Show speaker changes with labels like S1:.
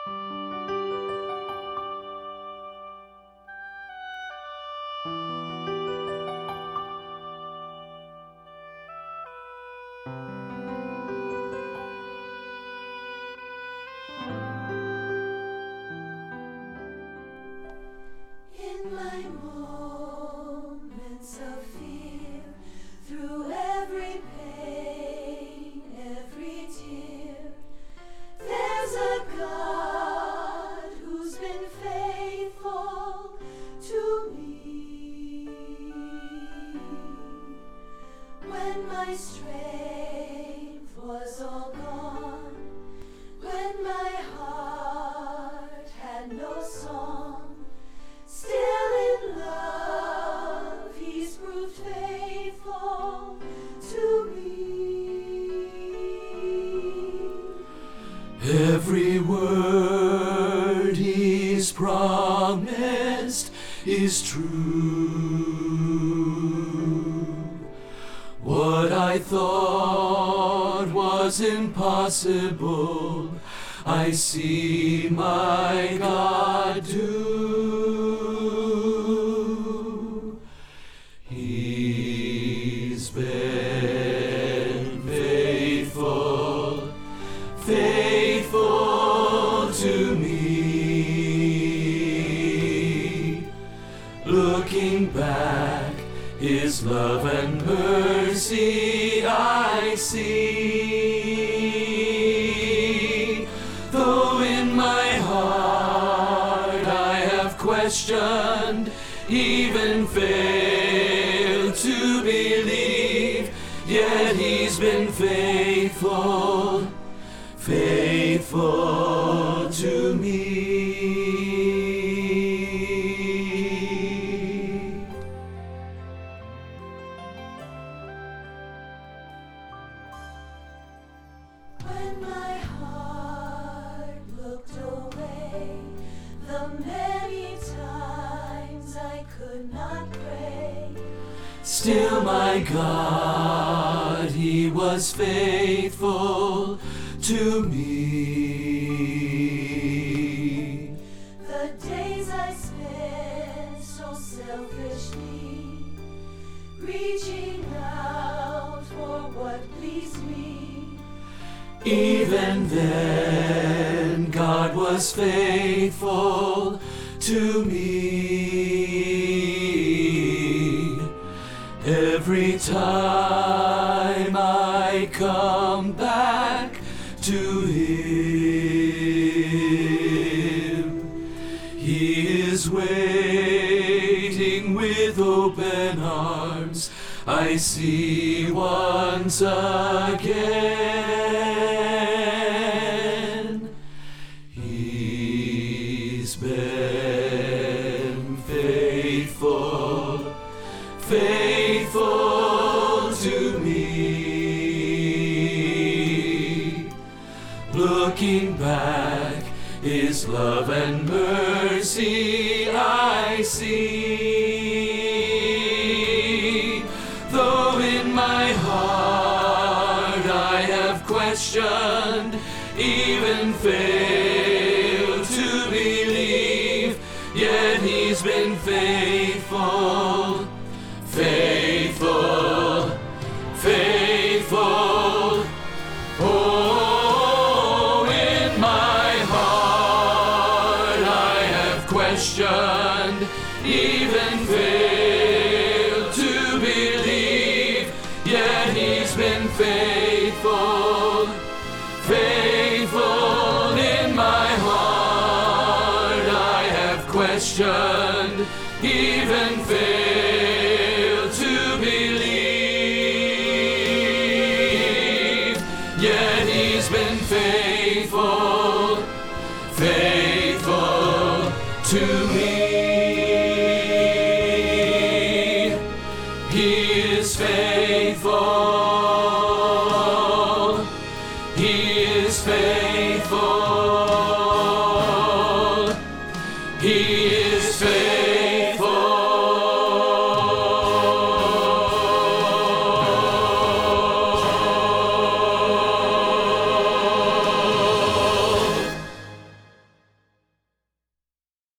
S1: In my moments of fear, through every pain, every tear, there's a God who's been faithful to me. When my strength was all gone, when my heart had no song, still in love, He's proved faithful to me.
S2: Every word He's promised is true. What I thought was impossible, I see my God do. He's been faithful, faithful to me. Looking back, His love and mercy I see. Though in my heart I have questioned, even failed to believe, yet He's been faithful, faithful to me.
S1: When my heart looked away, the many times I could not pray,
S2: Still my God, He was faithful to me.
S1: the days I spent so selfishly, reaching out for what pleased me,
S2: Even then, God was faithful to me. Every time I come back to Him, He is waiting with open arms, I see once again. He's been faithful, faithful to me. Looking back, His love and mercy I see. Though in my heart I have questioned, even failed to believe, yet He's been faithful, faithful, faithful. Oh, in my heart I have questioned, even failed to believe, yet He's been faithful, faithful. In my heart I have questioned, even failed to believe, yet He's been faithful, faithful to me. He is faithful, He is faithful.